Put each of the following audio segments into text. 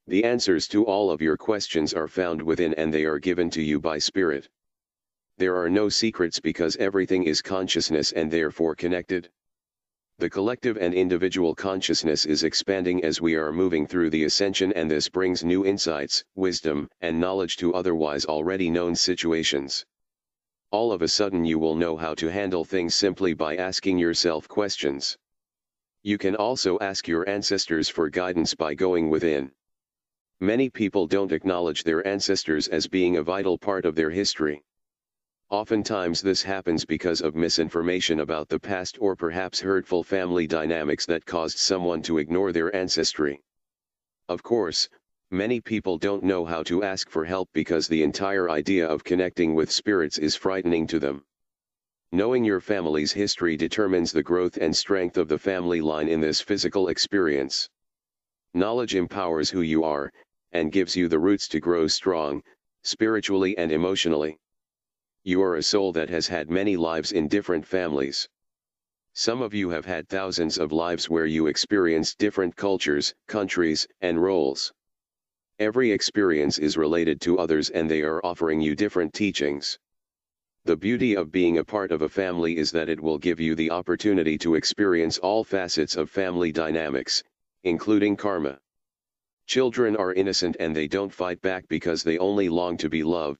The answers to all of your questions are found within, and they are given to you by Spirit. There are no secrets because everything is consciousness and therefore connected. The collective and individual consciousness is expanding as we are moving through the ascension, and this brings new insights, wisdom, and knowledge to otherwise already known situations. All of a sudden you will know how to handle things simply by asking yourself questions. You can also ask your ancestors for guidance by going within. Many people don't acknowledge their ancestors as being a vital part of their history. Oftentimes this happens because of misinformation about the past, or perhaps hurtful family dynamics that caused someone to ignore their ancestry. Of course, many people don't know how to ask for help because the entire idea of connecting with spirits is frightening to them. Knowing your family's history determines the growth and strength of the family line in this physical experience. Knowledge empowers who you are, and gives you the roots to grow strong, spiritually and emotionally. You are a soul that has had many lives in different families. Some of you have had thousands of lives where you experienced different cultures, countries, and roles. Every experience is related to others, and they are offering you different teachings. The beauty of being a part of a family is that it will give you the opportunity to experience all facets of family dynamics, including karma. Children are innocent and they don't fight back because they only long to be loved.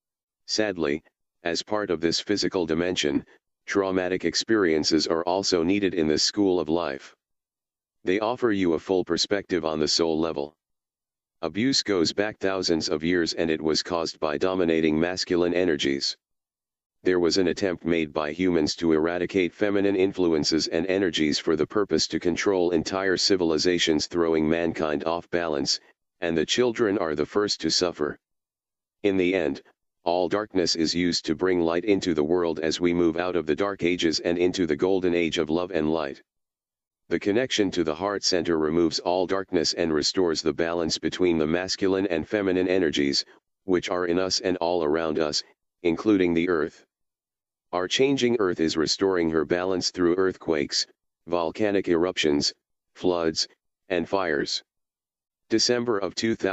Sadly, as part of this physical dimension, traumatic experiences are also needed in this school of life. They offer you a full perspective on the soul level. Abuse goes back thousands of years, and it was caused by dominating masculine energies. There was an attempt made by humans to eradicate feminine influences and energies for the purpose to control entire civilizations, throwing mankind off balance, and the children are the first to suffer. In the end, all darkness is used to bring light into the world as we move out of the dark ages and into the golden age of love and light. The connection to the heart center removes all darkness and restores the balance between the masculine and feminine energies, which are in us and all around us, including the earth. Our changing earth is restoring her balance through earthquakes, volcanic eruptions, floods, and fires. December of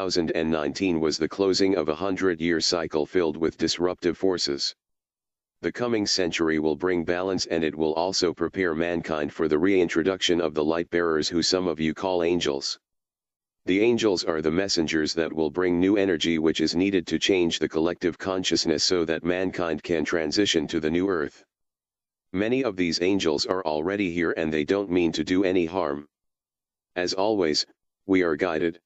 2019 was the closing of a 100-year cycle filled with disruptive forces. The coming century will bring balance, and it will also prepare mankind for the reintroduction of the light bearers, who some of you call angels. The angels are the messengers that will bring new energy which is needed to change the collective consciousness so that mankind can transition to the new earth. Many of these angels are already here, and they don't mean to do any harm. As always, we are guided.